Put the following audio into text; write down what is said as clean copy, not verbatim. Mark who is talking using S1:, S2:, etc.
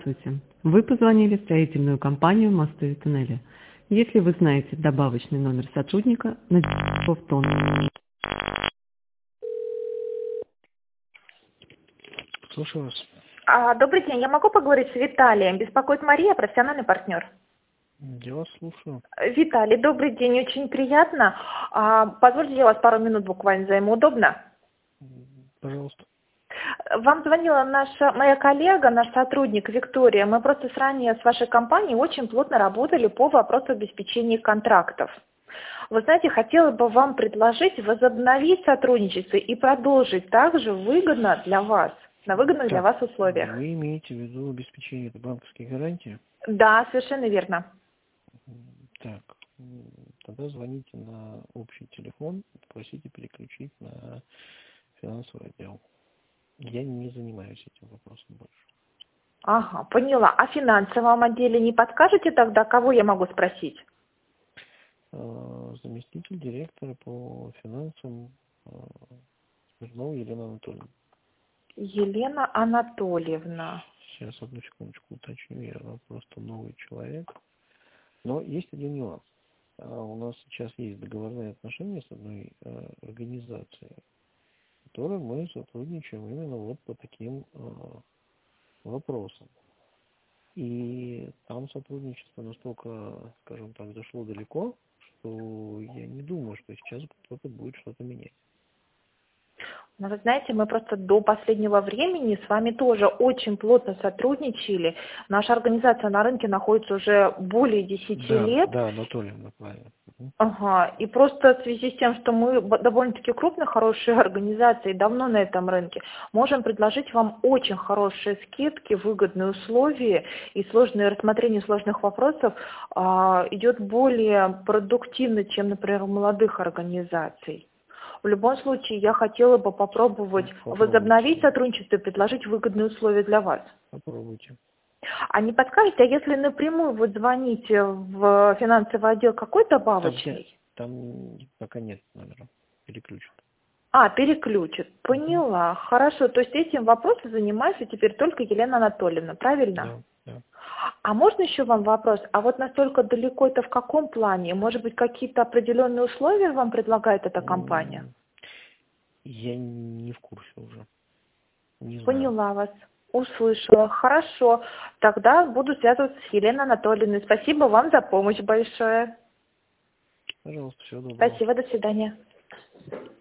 S1: Здравствуйте. Вы позвонили в строительную компанию «Мосты и туннели». Если вы знаете добавочный номер сотрудника, наберите его в тон.
S2: Слушаю вас.
S3: Добрый день, я могу поговорить с Виталием? Беспокоит Мария, профессиональный партнер.
S2: Я вас слушаю.
S3: Виталий, добрый день, очень приятно. Позвольте, я вас пару минут буквально займу, удобно?
S2: Пожалуйста.
S3: Вам звонила моя коллега, наш сотрудник Виктория. Мы просто ранее с вашей компанией очень плотно работали по вопросу обеспечения контрактов. Вы знаете, хотела бы вам предложить возобновить сотрудничество и продолжить также выгодно для вас, на выгодных для вас условиях.
S2: Вы имеете в виду обеспечение банковских гарантий?
S3: Да, совершенно верно.
S2: Так, тогда звоните на общий телефон, просите переключить на финансовый отдел. Я не занимаюсь этим вопросом больше.
S3: Ага, поняла. А в финансовом отделе не подскажете тогда, кого я могу спросить?
S2: Заместитель директора по финансам Смирнова Елена Анатольевна.
S3: Елена Анатольевна.
S2: Сейчас, одну секундочку уточню, я просто новый человек. Но есть один нюанс. У нас сейчас есть договорные отношения с одной организацией, с которой мы сотрудничаем именно вот по таким вопросам. И там сотрудничество настолько, скажем так, зашло далеко, что я не думаю, что сейчас кто-то будет что-то менять.
S3: Ну, вы знаете, мы просто до последнего времени с вами тоже очень плотно сотрудничали. Наша организация на рынке находится уже более 10 лет.
S2: Да, Анатольевна, правильно.
S3: Ага, и просто в связи с тем, что мы довольно-таки крупная, хорошая организация и давно на этом рынке, можем предложить вам очень хорошие скидки, выгодные условия, и рассмотрение сложных вопросов идет более продуктивно, чем, например, у молодых организаций. В любом случае, я хотела бы попробовать возобновить сотрудничество и предложить выгодные условия для вас.
S2: Попробуйте.
S3: А не подскажете, а если напрямую вот звоните в финансовый отдел, какой добавочный?
S2: Там пока нет номера. Переключат.
S3: Переключат. Поняла. Хорошо. То есть этим вопросом занимается теперь только Елена Анатольевна, правильно?
S2: Да.
S3: А можно еще вам вопрос? А вот настолько далеко это в каком плане? Может быть, какие-то определенные условия вам предлагает эта компания?
S2: Я не в курсе уже. Не знаю.
S3: Поняла вас. Услышала. Хорошо. Тогда буду связываться с Еленой Анатольевной. Спасибо вам за помощь большое.
S2: Пожалуйста, всего доброго.
S3: Спасибо. До свидания.